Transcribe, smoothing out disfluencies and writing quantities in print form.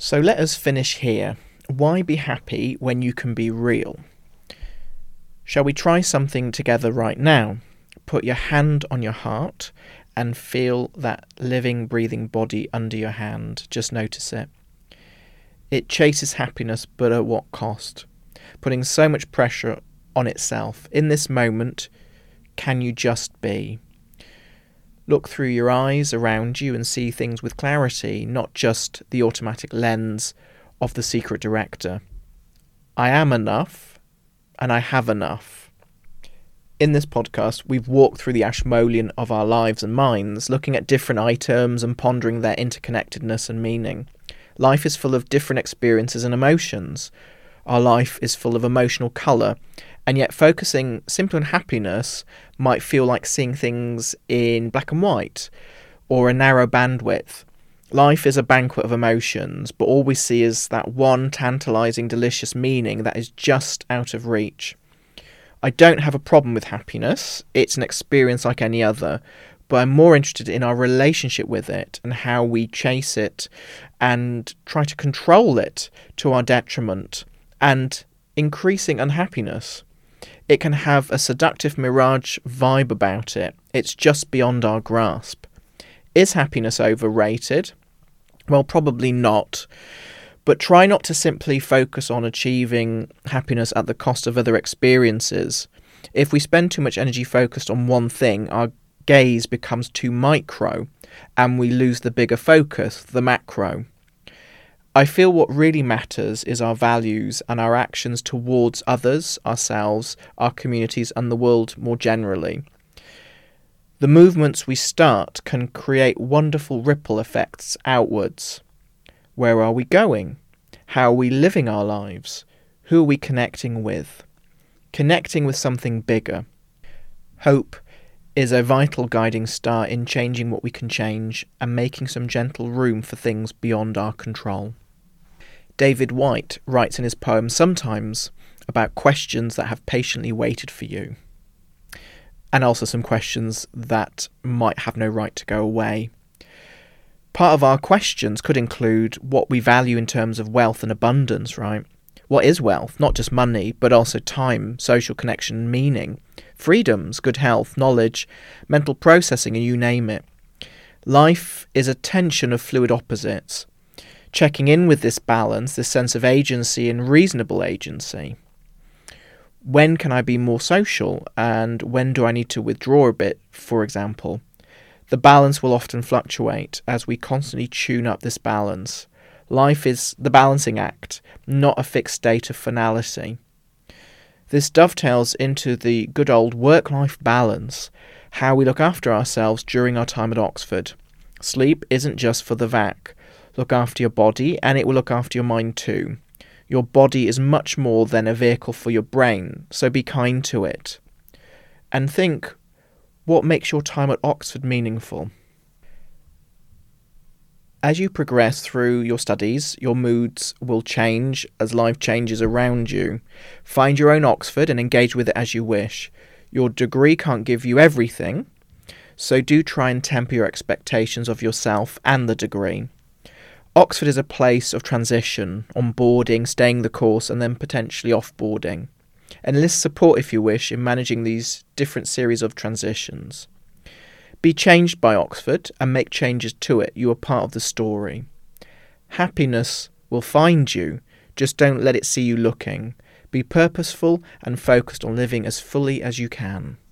So let us finish here. Why be happy when you can be real? Shall we try something together right now? Put your hand on your heart and feel that living, breathing body under your hand. Just notice it. It chases happiness, but at what cost? Putting so much pressure on itself. In this moment, can you just be? Look through your eyes around you and see things with clarity, not just the automatic lens of the secret director. I am enough, and I have enough. In this podcast, we've walked through the Ashmolean of our lives and minds, looking at different items and pondering their interconnectedness and meaning. Life is full of different experiences and emotions. Our life is full of emotional colour, and yet focusing simply on happiness might feel like seeing things in black and white, or a narrow bandwidth. Life is a banquet of emotions, but all we see is that one tantalising, delicious meaning that is just out of reach. I don't have a problem with happiness. It's an experience like any other, but I'm more interested in our relationship with it and how we chase it and try to control it to our detriment and increasing unhappiness. It can have a seductive mirage vibe about it. It's just beyond our grasp. Is happiness overrated? Well, probably not. But try not to simply focus on achieving happiness at the cost of other experiences. If we spend too much energy focused on one thing, our gaze becomes too micro and we lose the bigger focus, the macro. I feel what really matters is our values and our actions towards others, ourselves, our communities and the world more generally. The movements we start can create wonderful ripple effects outwards. Where are we going? How are we living our lives? Who are we connecting with? Connecting with something bigger. Hope is a vital guiding star in changing what we can change and making some gentle room for things beyond our control. David Whyte writes in his poem Sometimes about questions that have patiently waited for you, and also some questions that might have no right to go away. Part of our questions could include what we value in terms of wealth and abundance, right? What is wealth? Not just money, but also time, social connection, meaning, freedoms, good health, knowledge, mental processing, and you name it. Life is a tension of fluid opposites. Checking in with this balance, this sense of agency and reasonable agency. When can I be more social, and when do I need to withdraw a bit, for example? The balance will often fluctuate as we constantly tune up this balance. Life is the balancing act, not a fixed state of finality. This dovetails into the good old work-life balance, how we look after ourselves during our time at Oxford. Sleep isn't just for the VAC. Look after your body, and it will look after your mind too. Your body is much more than a vehicle for your brain, so be kind to it. And think, what makes your time at Oxford meaningful? As you progress through your studies, your moods will change as life changes around you. Find your own Oxford and engage with it as you wish. Your degree can't give you everything, so do try and temper your expectations of yourself and the degree. Oxford is a place of transition, onboarding, staying the course, and then potentially offboarding. Enlist support if you wish in managing these different series of transitions. Be changed by Oxford and make changes to it. You are part of the story. Happiness will find you, just don't let it see you looking. Be purposeful and focused on living as fully as you can.